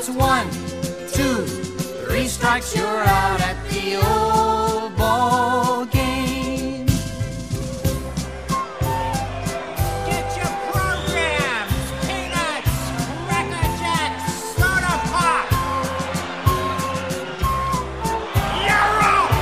1, 2, 3 strikes, you're out at the old ball game. Get your programs, peanuts, Cracker Jacks, soda pop. You're up!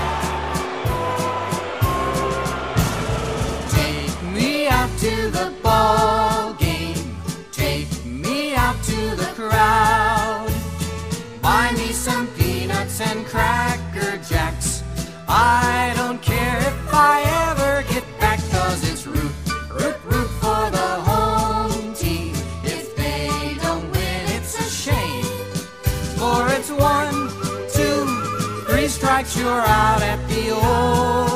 Take me out to the ball game. Take me out to the crowd. Buy me some peanuts and Cracker Jacks. I don't care if I ever get back, 'cause it's root, root, root for the home team. If they don't win, it's a shame. For it's 1, 2, 3 strikes, you're out at the old